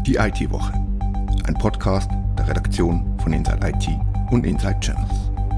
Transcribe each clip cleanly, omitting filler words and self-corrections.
Die IT-Woche, ein Podcast der Redaktion von Inside IT und Inside Channels.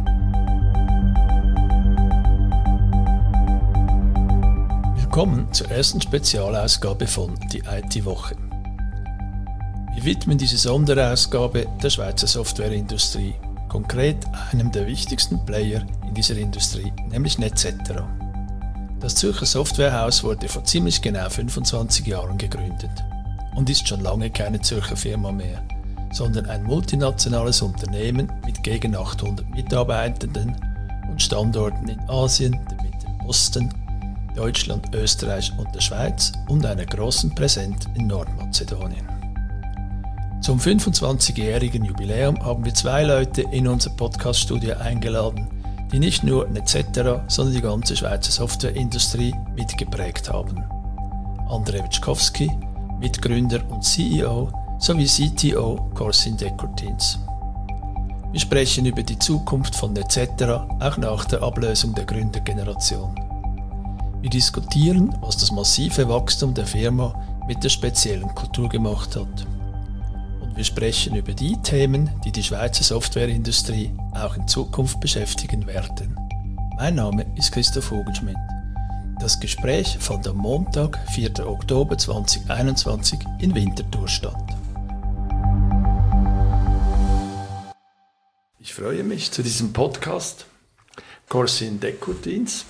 Willkommen zur ersten Spezialausgabe von Die IT-Woche. Wir widmen diese Sonderausgabe der Schweizer Softwareindustrie, konkret einem der wichtigsten Player in dieser Industrie, nämlich Netzetera. Das Zürcher Softwarehaus wurde vor ziemlich genau 25 Jahren gegründet und ist schon lange keine Zürcher Firma mehr, sondern ein multinationales Unternehmen mit gegen 800 Mitarbeitenden und Standorten in Asien, dem Mittleren Osten, Deutschland, Österreich und der Schweiz und einer großen Präsenz in Nordmazedonien. Zum 25-jährigen Jubiläum haben wir zwei Leute in unser Podcast-Studio eingeladen, die nicht nur Netzetera, sondern die ganze Schweizer Softwareindustrie mitgeprägt haben. André Witschkowski, Mitgründer und CEO, sowie CTO Corsin Decurtins. Wir sprechen über die Zukunft von Netzetera, auch nach der Ablösung der Gründergeneration. Wir diskutieren, was das massive Wachstum der Firma mit der speziellen Kultur gemacht hat. Und wir sprechen über die Themen, die die Schweizer Softwareindustrie auch in Zukunft beschäftigen werden. Mein Name ist Christoph Hugenschmidt. Das Gespräch fand am Montag, 4. Oktober 2021 in Winterthur statt. Ich freue mich zu diesem Podcast. Corsin Decurtins,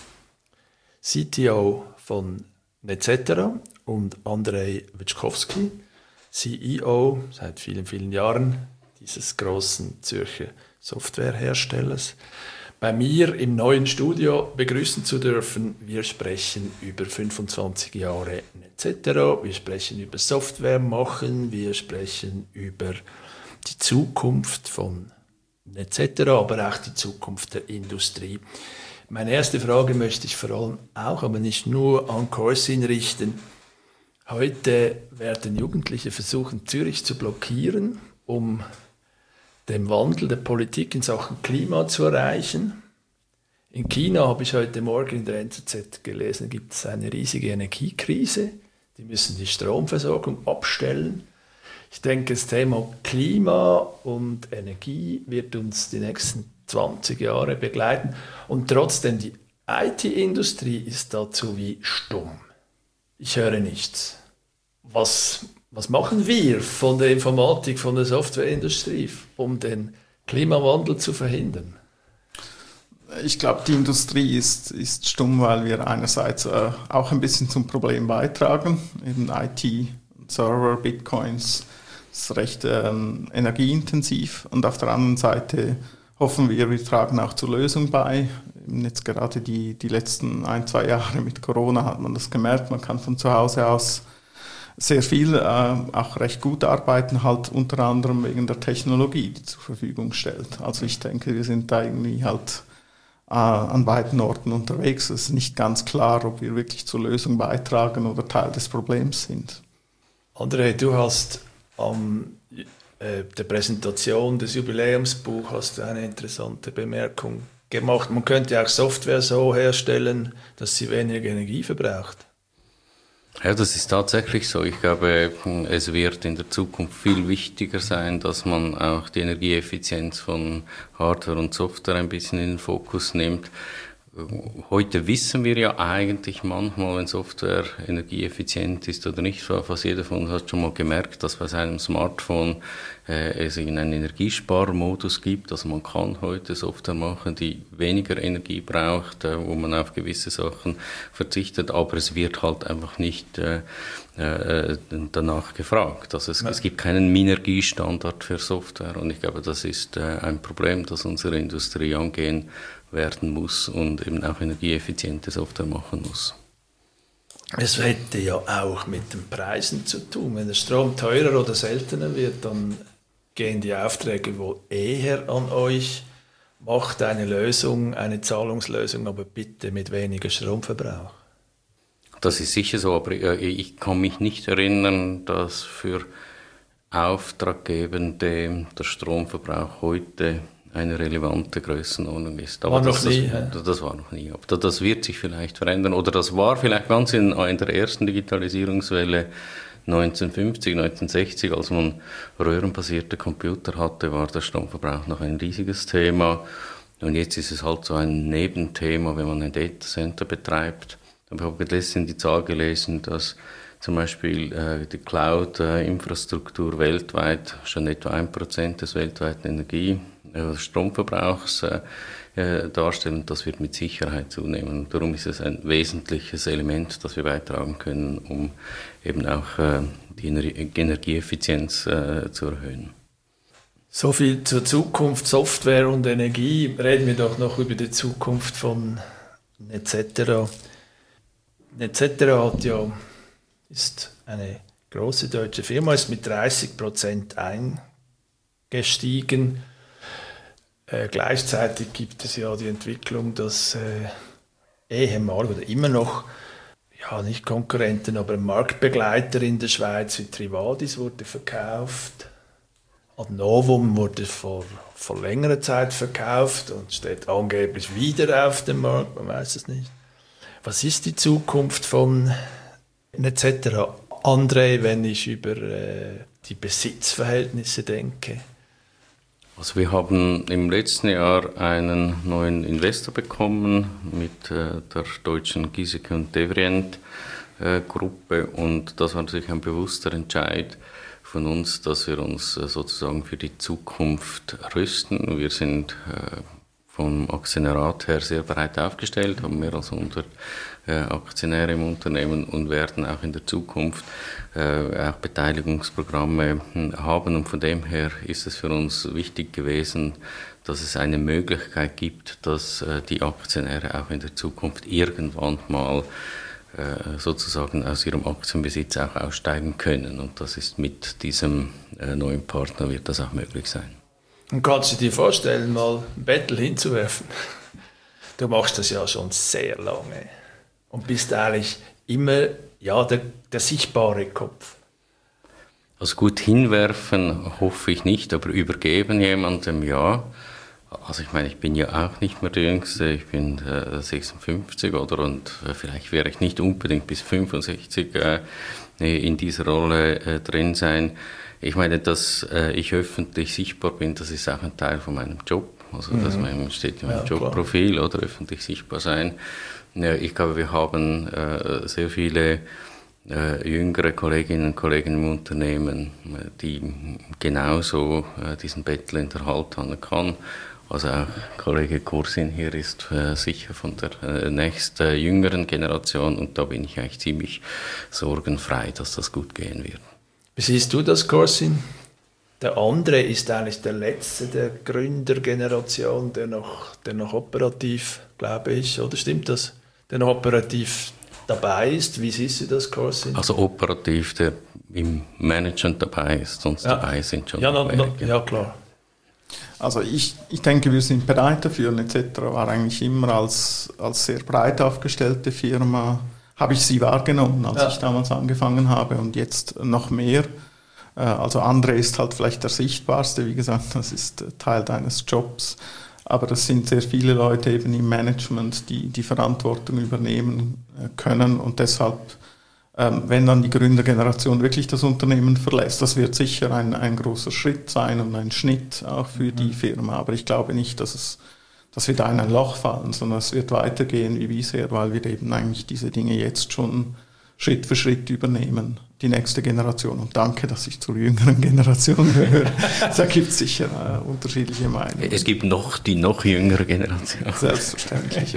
CTO von Netzetera, und André Witschkowski, CEO seit vielen, vielen Jahren dieses großen Zürcher Softwareherstellers, bei mir im neuen Studio begrüßen zu dürfen. Wir sprechen über 25 Jahre Netzetera, wir sprechen über Software machen, wir sprechen über die Zukunft von Netzetera, aber auch die Zukunft der Industrie. Meine erste Frage möchte ich vor allem auch, aber nicht nur an Corsin richten. Heute werden Jugendliche versuchen, Zürich zu blockieren, um den Wandel der Politik in Sachen Klima zu erreichen. In China, habe ich heute Morgen in der NZZ gelesen, gibt es eine riesige Energiekrise. Die müssen die Stromversorgung abstellen. Ich denke, das Thema Klima und Energie wird uns die nächsten 20 Jahre begleiten. Und trotzdem, die IT-Industrie ist dazu wie stumm. Ich höre nichts. Was machen wir von der Informatik, von der Softwareindustrie, um den Klimawandel zu verhindern? Ich glaube, die Industrie ist stumm, weil wir einerseits auch ein bisschen zum Problem beitragen. Eben IT, Server, Bitcoins ist recht energieintensiv. Und auf der anderen Seite hoffen wir tragen auch zur Lösung bei. Jetzt gerade die letzten 1-2 Jahre mit Corona hat man das gemerkt. Man kann von zu Hause aus sehr viel, auch recht gut arbeiten, halt unter anderem wegen der Technologie, die zur Verfügung stellt. Also ich denke, wir sind da irgendwie halt an beiden Orten unterwegs. Es ist nicht ganz klar, ob wir wirklich zur Lösung beitragen oder Teil des Problems sind. André, du hast der Präsentation des Jubiläumsbuchs hast du eine interessante Bemerkung gemacht. Man könnte auch Software so herstellen, dass sie weniger Energie verbraucht. Ja, das ist tatsächlich so. Ich glaube, es wird in der Zukunft viel wichtiger sein, dass man auch die Energieeffizienz von Hardware und Software ein bisschen in den Fokus nimmt. Heute wissen wir ja eigentlich manchmal, wenn Software energieeffizient ist oder nicht. Fast jeder von uns hat schon mal gemerkt, dass bei seinem Smartphone es in einen Energiesparmodus gibt. Also man kann heute Software machen, die weniger Energie braucht, wo man auf gewisse Sachen verzichtet, aber es wird halt einfach nicht danach gefragt. Also es gibt keinen Minergiestandard für Software und ich glaube, das ist ein Problem, das unsere Industrie angehen werden muss und eben auch energieeffiziente Software machen muss. Es hätte ja auch mit den Preisen zu tun. Wenn der Strom teurer oder seltener wird, dann gehen die Aufträge wohl eher an euch. Macht eine Lösung, eine Zahlungslösung, aber bitte mit weniger Stromverbrauch. Das ist sicher so, aber ich kann mich nicht erinnern, dass für Auftraggebende der Stromverbrauch heute eine relevante Grössenordnung ist. Aber das war noch nie. Aber das wird sich vielleicht verändern. Oder das war vielleicht ganz in der ersten Digitalisierungswelle 1950, 1960, als man röhrenbasierte Computer hatte, war der Stromverbrauch noch ein riesiges Thema. Und jetzt ist es halt so ein Nebenthema, wenn man ein Datacenter betreibt. Aber ich habe letztens die Zahl gelesen, dass zum Beispiel die Cloud-Infrastruktur weltweit schon etwa 1% des weltweiten Stromverbrauchs darstellen. Das wird mit Sicherheit zunehmen. Darum ist es ein wesentliches Element, das wir beitragen können, um eben auch die Energieeffizienz zu erhöhen. So viel zur Zukunft Software und Energie. Reden wir doch noch über die Zukunft von Netzetera. Netzetera ist eine große deutsche Firma, ist mit 30% eingestiegen. Gleichzeitig gibt es ja die Entwicklung, dass ehemalig oder immer noch, ja nicht Konkurrenten, aber Marktbegleiter in der Schweiz wie Trivadis wurde verkauft. Ad Novum wurde vor längerer Zeit verkauft und steht angeblich wieder auf dem Markt, man weiß es nicht. Was ist die Zukunft von Netzetera? André, wenn ich über die Besitzverhältnisse denke? Also wir haben im letzten Jahr einen neuen Investor bekommen mit der deutschen Giesecke und Devrient Gruppe, und das war natürlich ein bewusster Entscheid von uns, dass wir uns sozusagen für die Zukunft rüsten. Wir sind vom Aktionärat her sehr breit aufgestellt, haben mehr als 100 Aktionäre im Unternehmen und werden auch in der Zukunft auch Beteiligungsprogramme haben. Und von dem her ist es für uns wichtig gewesen, dass es eine Möglichkeit gibt, dass die Aktionäre auch in der Zukunft irgendwann mal sozusagen aus ihrem Aktienbesitz auch aussteigen können. Und das ist mit diesem neuen Partner wird das auch möglich sein. Und kannst du dir vorstellen, mal ein Bettel hinzuwerfen? Du machst das ja schon sehr lange und bist eigentlich immer der sichtbare Kopf. Also gut, hinwerfen hoffe ich nicht, aber übergeben jemandem, ja. Also ich meine, ich bin ja auch nicht mehr der Jüngste, ich bin 56 und vielleicht wäre ich nicht unbedingt bis 65 in dieser Rolle drin sein. Ich meine, dass ich öffentlich sichtbar bin, das ist auch ein Teil von meinem Job. Also das steht in meinem Jobprofil, oder öffentlich sichtbar sein. Ich glaube, wir haben sehr viele jüngere Kolleginnen und Kollegen im Unternehmen, die genauso diesen Bettel in der Hand kann. Also auch Kollege Kursin hier ist sicher von der nächsten jüngeren Generation, und da bin ich eigentlich ziemlich sorgenfrei, dass das gut gehen wird. Wie siehst du das, Kursin? Der andere ist eigentlich der letzte der Gründergeneration, der noch operativ, glaube ich, oder stimmt das? Der noch operativ dabei ist. Wie siehst du das, Kursin? Also operativ, der im Management dabei ist, sonst dabei sind schon wenige. Ja, klar. Also ich denke, wir sind bereit dafür. Netzetera war eigentlich immer als sehr breit aufgestellte Firma, habe ich sie wahrgenommen, als ich damals angefangen habe, und jetzt noch mehr. Also André ist halt vielleicht der sichtbarste, wie gesagt, das ist Teil deines Jobs. Aber das sind sehr viele Leute eben im Management, die die Verantwortung übernehmen können, und deshalb, wenn dann die Gründergeneration wirklich das Unternehmen verlässt, das wird sicher ein großer Schritt sein und ein Schnitt auch für die Firma. Aber ich glaube nicht, dass wir da in ein Loch fallen, sondern es wird weitergehen wie bisher, weil wir eben eigentlich diese Dinge jetzt schon Schritt für Schritt übernehmen, die nächste Generation. Und danke, dass ich zur jüngeren Generation gehöre. Da gibt es sicher unterschiedliche Meinungen. Es gibt die noch jüngere Generation. Selbstverständlich, ja.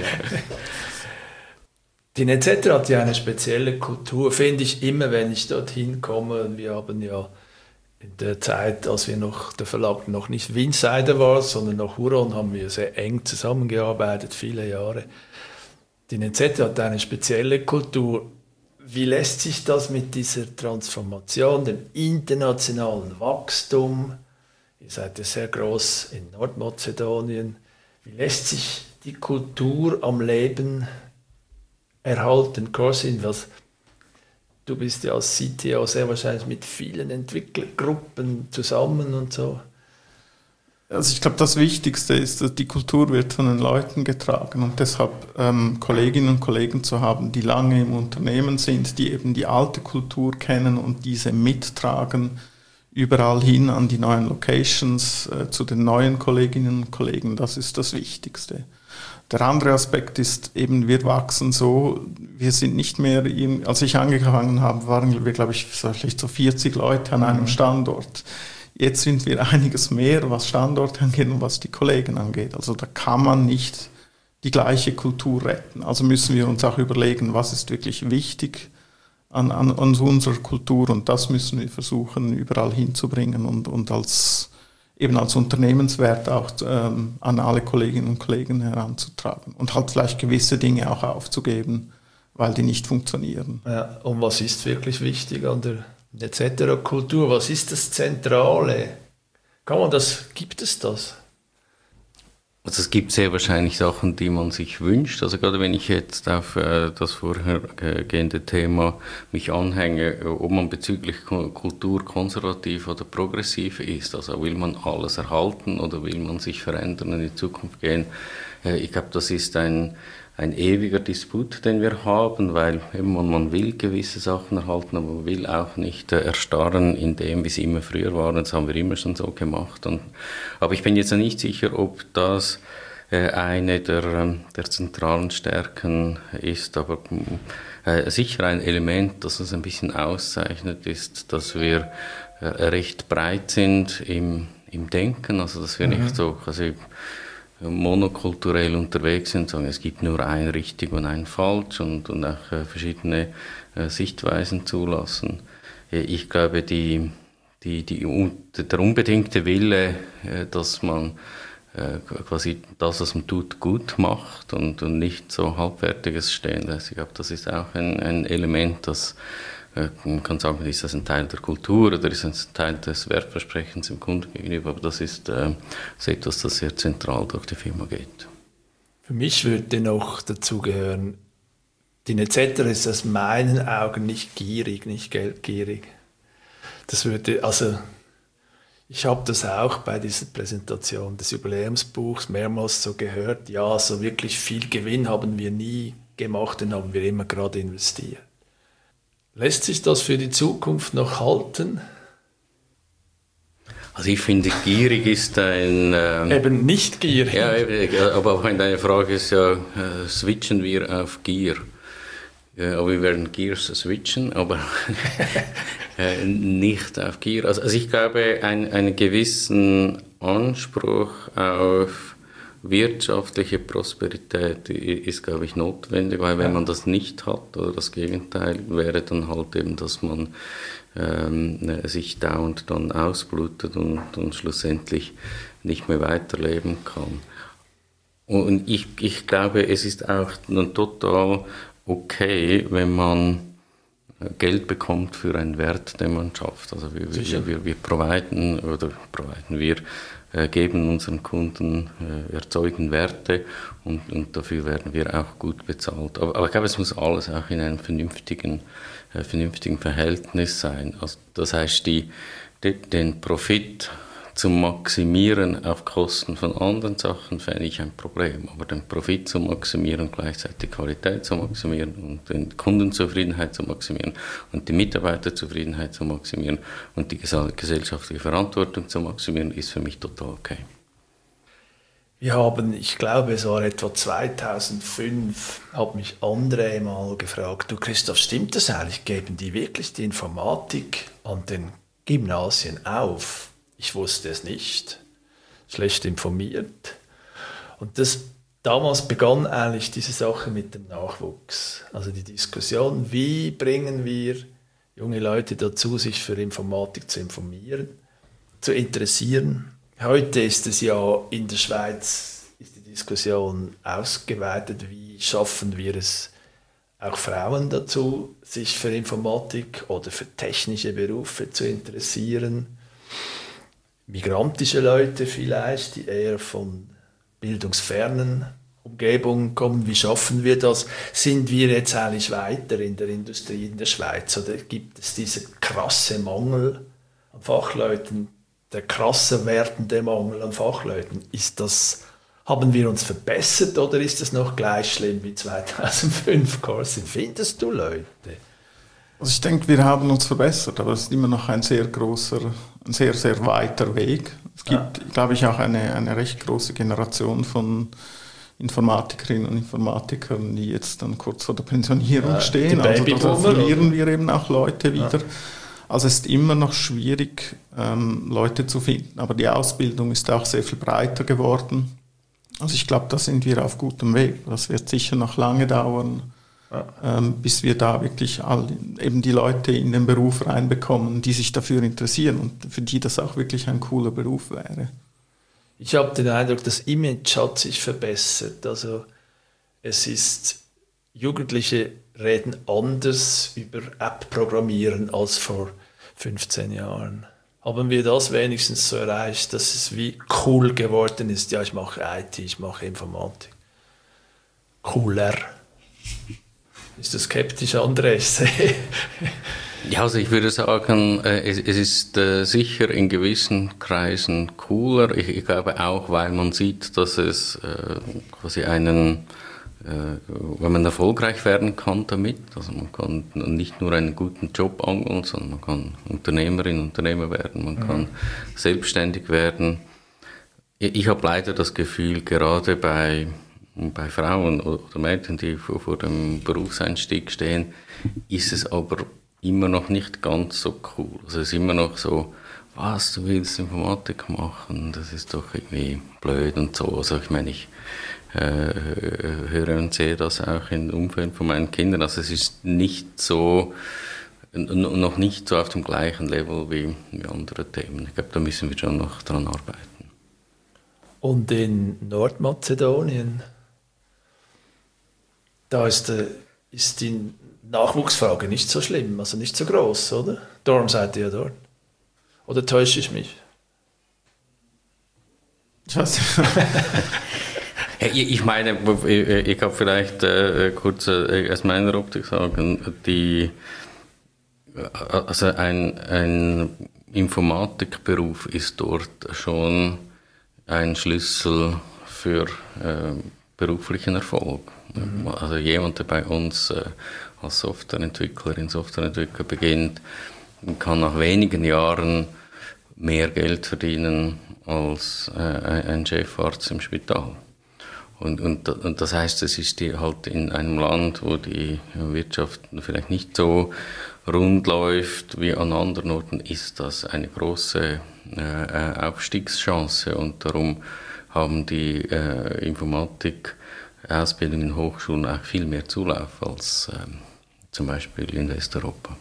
Die Netzetera hat ja eine spezielle Kultur, finde ich immer, wenn ich dorthin komme. Wir haben ja in der Zeit, als der Verlag noch nicht Winsider war, sondern noch Huron, haben wir sehr eng zusammengearbeitet, viele Jahre. Die Netzetera hat eine spezielle Kultur. Wie lässt sich das mit dieser Transformation, dem internationalen Wachstum, ihr seid ja sehr groß in Nordmazedonien, wie lässt sich die Kultur am Leben erhalten? Kursin, du bist ja als CTO sehr wahrscheinlich mit vielen Entwicklergruppen zusammen und so. Also ich glaube, das Wichtigste ist, dass die Kultur wird von den Leuten getragen und deshalb Kolleginnen und Kollegen zu haben, die lange im Unternehmen sind, die eben die alte Kultur kennen und diese mittragen, überall hin an die neuen Locations, zu den neuen Kolleginnen und Kollegen, das ist das Wichtigste. Der andere Aspekt ist eben, wir wachsen so, wir sind nicht mehr, als ich angefangen habe, waren wir, glaube ich, vielleicht so 40 Leute an einem Standort. Jetzt sind wir einiges mehr, was Standort angeht und was die Kollegen angeht. Also da kann man nicht die gleiche Kultur retten. Also müssen wir uns auch überlegen, was ist wirklich wichtig an unserer Kultur und das müssen wir versuchen, überall hinzubringen und als Unternehmenswert auch an alle Kolleginnen und Kollegen heranzutragen und halt vielleicht gewisse Dinge auch aufzugeben, weil die nicht funktionieren. Ja, und was ist wirklich wichtig an der etc-Kultur? Was ist das Zentrale? Gibt es das? Also es gibt sehr wahrscheinlich Sachen, die man sich wünscht. Also gerade wenn ich jetzt auf das vorhergehende Thema mich anhänge, ob man bezüglich Kultur konservativ oder progressiv ist. Also will man alles erhalten oder will man sich verändern und in die Zukunft gehen? Ich glaube, das ist ein ewiger Disput, den wir haben, weil eben man will gewisse Sachen erhalten, aber man will auch nicht erstarren in dem, wie es immer früher war. Das haben wir immer schon so gemacht. Aber ich bin jetzt noch nicht sicher, ob das eine der zentralen Stärken ist. Aber sicher ein Element, das uns ein bisschen auszeichnet, ist, dass wir recht breit sind im Denken. Also dass wir nicht so monokulturell unterwegs sind, sagen, es gibt nur ein richtig und ein falsch und auch verschiedene Sichtweisen zulassen. Ich glaube, der unbedingte Wille, dass man quasi das, was man tut, gut macht und nicht so Halbfertiges stehen lässt. Ich glaube, das ist auch ein Element, das man kann sagen, ist das ein Teil der Kultur oder ist das ein Teil des Wertversprechens dem Kunden gegenüber, aber das ist etwas, das sehr zentral durch die Firma geht. Für mich würde noch dazu gehören, die Netzetter ist aus meinen Augen nicht gierig, nicht geldgierig. Ich habe das auch bei dieser Präsentation des Jubiläumsbuchs mehrmals so gehört, ja, so wirklich viel Gewinn haben wir nie gemacht, den haben wir immer gerade investiert. Lässt sich das für die Zukunft noch halten? Also ich finde, gierig ist eben nicht gierig. Ja, aber deine Frage ist ja, switchen wir auf Gier? Aber wir werden Gears switchen, aber nicht auf Gier. Also ich glaube, einen gewissen Anspruch auf wirtschaftliche Prosperität ist, glaube ich, notwendig, weil wenn man das nicht hat, oder das Gegenteil, wäre dann halt eben, dass man sich dauernd dann ausblutet und schlussendlich nicht mehr weiterleben kann. Und ich glaube, es ist auch dann total okay, wenn man Geld bekommt für einen Wert, den man schafft. Also wir geben unseren Kunden, erzeugen Werte und dafür werden wir auch gut bezahlt. Aber ich glaube, es muss alles auch in einem vernünftigen Verhältnis sein. Also das heißt, den Profit zu maximieren auf Kosten von anderen Sachen fände ich ein Problem. Aber den Profit zu maximieren, gleichzeitig Qualität zu maximieren und die Kundenzufriedenheit zu maximieren und die Mitarbeiterzufriedenheit zu maximieren und die gesellschaftliche Verantwortung zu maximieren, ist für mich total okay. Wir haben, ich glaube, es war etwa 2005, hat mich André mal gefragt, du Christoph, stimmt das eigentlich? Geben die wirklich die Informatik an den Gymnasien auf? Ich wusste es nicht, schlecht informiert. Und damals begann eigentlich diese Sache mit dem Nachwuchs. Also die Diskussion, wie bringen wir junge Leute dazu, sich für Informatik zu informieren, zu interessieren. Heute ist es ja in der Schweiz, ist die Diskussion ausgeweitet, wie schaffen wir es, auch Frauen dazu, sich für Informatik oder für technische Berufe zu interessieren. Migrantische Leute vielleicht, die eher von bildungsfernen Umgebungen kommen. Wie schaffen wir das? Sind wir jetzt eigentlich weiter in der Industrie in der Schweiz oder gibt es diesen krassen Mangel an Fachleuten, der krasser werdende Mangel an Fachleuten, haben wir uns verbessert oder ist das noch gleich schlimm wie 2005, Carsten? Findest du Leute? Also ich denke, wir haben uns verbessert, aber es ist immer noch ein sehr, sehr weiter Weg. Es gibt, glaube ich, auch eine recht große Generation von Informatikerinnen und Informatikern, die jetzt dann kurz vor der Pensionierung stehen. Also da verlieren wir eben auch Leute wieder. Ja. Also es ist immer noch schwierig, Leute zu finden, aber die Ausbildung ist auch sehr viel breiter geworden. Also ich glaube, da sind wir auf gutem Weg. Das wird sicher noch lange dauern, bis wir da wirklich eben die Leute in den Beruf reinbekommen, die sich dafür interessieren und für die das auch wirklich ein cooler Beruf wäre. Ich habe den Eindruck, das Image hat sich verbessert. Also Jugendliche reden anders über App-Programmieren als vor 15 Jahren. Haben wir das wenigstens so erreicht, dass es wie cool geworden ist? Ja, ich mache IT, ich mache Informatik. Cooler. Ist das skeptisch, Andres? Ja, also ich würde sagen, es ist sicher in gewissen Kreisen cooler. Ich glaube auch, weil man sieht, dass es quasi wenn man erfolgreich werden kann damit, also man kann nicht nur einen guten Job angeln, sondern man kann Unternehmerin, Unternehmer werden, man kann selbstständig werden. Ich habe leider das Gefühl, gerade bei Frauen oder Mädchen, die vor dem Berufseinstieg stehen, ist es aber immer noch nicht ganz so cool. Also es ist immer noch so, was, du willst Informatik machen, das ist doch irgendwie blöd und so. Also ich meine, ich höre und sehe das auch im Umfeld von meinen Kindern. Also es ist nicht so, noch nicht so auf dem gleichen Level wie andere Themen. Ich glaube, da müssen wir schon noch dran arbeiten. Und in Nordmazedonien, da ist die Nachwuchsfrage nicht so schlimm, also nicht so groß, oder? Darum seid ihr ja dort. Oder täusche ich mich? Ich meine, ich kann vielleicht kurz aus meiner Optik sagen, also ein Informatikberuf ist dort schon ein Schlüssel für beruflichen Erfolg. Mhm. Also jemand, der bei uns als Softwareentwickler beginnt, kann nach wenigen Jahren mehr Geld verdienen als ein Chefarzt im Spital. Und das heißt, es ist halt in einem Land, wo die Wirtschaft vielleicht nicht so rund läuft wie an anderen Orten, ist das eine große Aufstiegschance. Und darum haben die Informatik-Ausbildungen in Hochschulen auch viel mehr Zulauf als zum Beispiel in Westeuropa.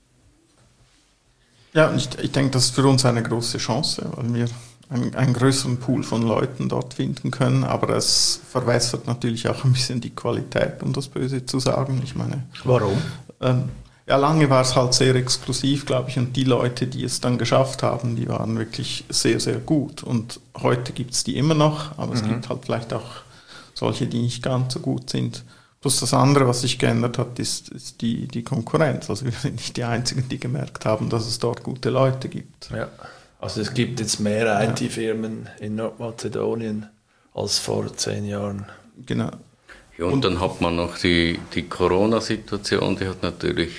Ja, ich denke, das ist für uns eine große Chance, weil wir einen größeren Pool von Leuten dort finden können, aber es verwässert natürlich auch ein bisschen die Qualität, um das Böse zu sagen. Ich meine, warum? Ja, lange war es halt sehr exklusiv, glaube ich, und die Leute, die es dann geschafft haben, die waren wirklich sehr, sehr gut. Und heute gibt es die immer noch, aber es gibt halt vielleicht auch solche, die nicht ganz so gut sind. Plus das andere, was sich geändert hat, ist die Konkurrenz. Also wir sind nicht die Einzigen, die gemerkt haben, dass es dort gute Leute gibt. Ja. Also es gibt jetzt mehr IT-Firmen in Nordmazedonien als vor 10 Jahren. Genau. Ja, und dann hat man noch die Corona-Situation, die hat natürlich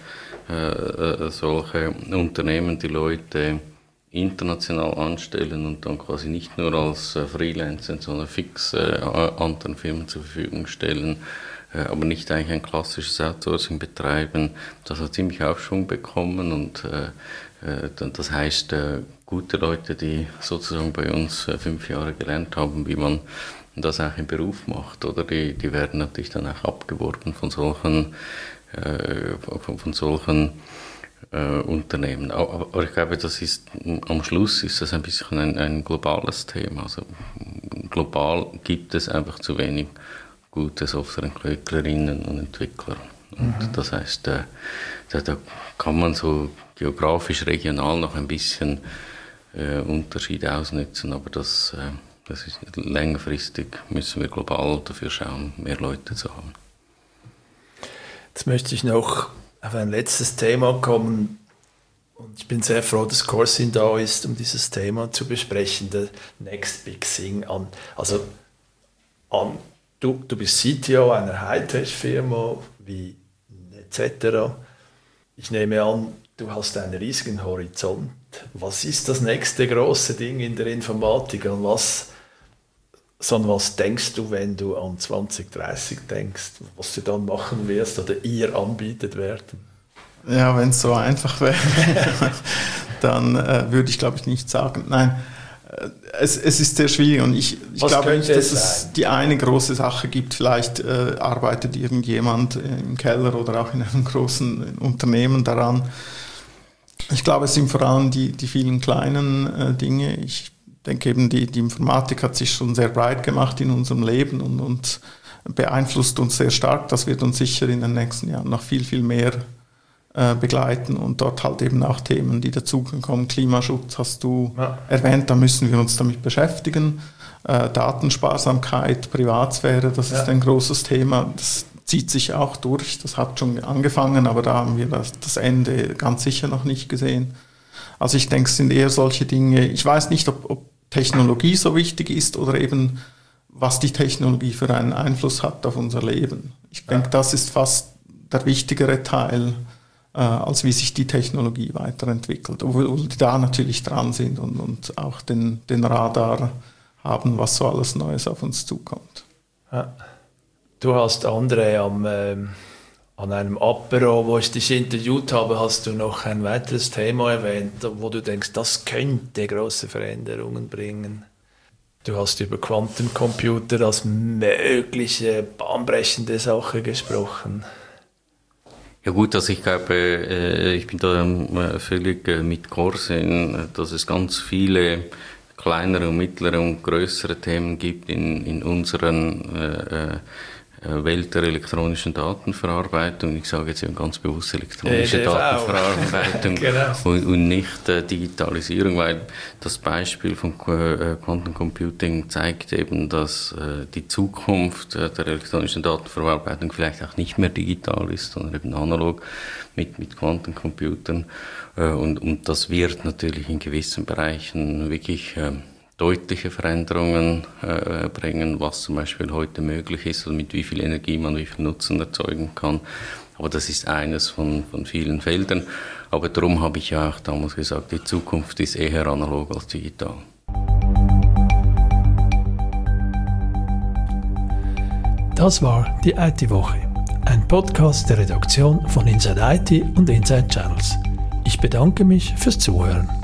solche Unternehmen, die Leute international anstellen und dann quasi nicht nur als Freelancer, sondern fix anderen Firmen zur Verfügung stellen, aber nicht eigentlich ein klassisches Outsourcing betreiben. Das hat ziemlich Aufschwung bekommen und das heißt, gute Leute, die sozusagen bei uns 5 Jahre gelernt haben, wie man das auch im Beruf macht, oder die werden natürlich dann auch abgeworben von solchen Unternehmen. Aber ich glaube, das ist am Schluss ist das ein bisschen ein globales Thema. Also global gibt es einfach zu wenig gute Softwareentwicklerinnen und Entwickler. Und das heißt, da kann man so geografisch, regional noch ein bisschen Unterschiede ausnutzen, aber das ist längerfristig, müssen wir global dafür schauen, mehr Leute zu haben. Jetzt möchte ich noch auf ein letztes Thema kommen, Und ich bin sehr froh, dass Corsin da ist, um dieses Thema zu besprechen, the next big thing. Du bist CTO einer Hightech-Firma wie etc. Ich nehme an, du hast einen riesigen Horizont. Was ist das nächste große Ding in der Informatik? An was denkst du, wenn du an 2030 denkst, was du dann machen wirst oder ihr anbietet werden? Ja, wenn es so einfach wäre, dann würde ich, glaube ich, nicht sagen. Nein, es ist sehr schwierig und ich glaube nicht, dass es die eine große Sache gibt. Vielleicht arbeitet irgendjemand im Keller oder auch in einem großen Unternehmen daran. Ich glaube, es sind vor allem die vielen kleinen Dinge. Ich denke eben, die Informatik hat sich schon sehr breit gemacht in unserem Leben und beeinflusst uns sehr stark. Das wird uns sicher in den nächsten Jahren noch viel, viel mehr begleiten und dort halt eben auch Themen, die dazukommen. Klimaschutz hast du erwähnt, da müssen wir uns damit beschäftigen. Datensparsamkeit, Privatsphäre, das ist ein großes Thema. Das zieht sich auch durch, das hat schon angefangen, aber da haben wir das Ende ganz sicher noch nicht gesehen. Also ich denke, es sind eher solche Dinge, ich weiß nicht, ob Technologie so wichtig ist oder eben, was die Technologie für einen Einfluss hat auf unser Leben. Ich denke, das ist fast der wichtigere Teil, als wie sich die Technologie weiterentwickelt. Obwohl die da natürlich dran sind und auch den Radar haben, was so alles Neues auf uns zukommt. Ja. Du hast andere an einem Apero, wo ich dich interviewt habe, hast du noch ein weiteres Thema erwähnt, wo du denkst, das könnte große Veränderungen bringen. Du hast über Quantencomputer als mögliche bahnbrechende Sache gesprochen. Ja gut, also ich glaube, ich bin da völlig mit Corsin, dass es ganz viele kleinere und mittlere und größere Themen gibt in unseren Welt der elektronischen Datenverarbeitung. Ich sage jetzt eben ganz bewusst elektronische Datenverarbeitung genau. und nicht Digitalisierung, weil das Beispiel von Quantum Computing zeigt eben, dass die Zukunft der elektronischen Datenverarbeitung vielleicht auch nicht mehr digital ist, sondern eben analog mit Quantencomputern. Und das wird natürlich in gewissen Bereichen wirklich deutliche Veränderungen bringen, was zum Beispiel heute möglich ist und mit wie viel Energie man wie viel Nutzen erzeugen kann. Aber das ist eines von vielen Feldern. Aber darum habe ich ja auch damals gesagt, die Zukunft ist eher analog als digital. Das war die IT-Woche, ein Podcast der Redaktion von Inside IT und Inside Channels. Ich bedanke mich fürs Zuhören.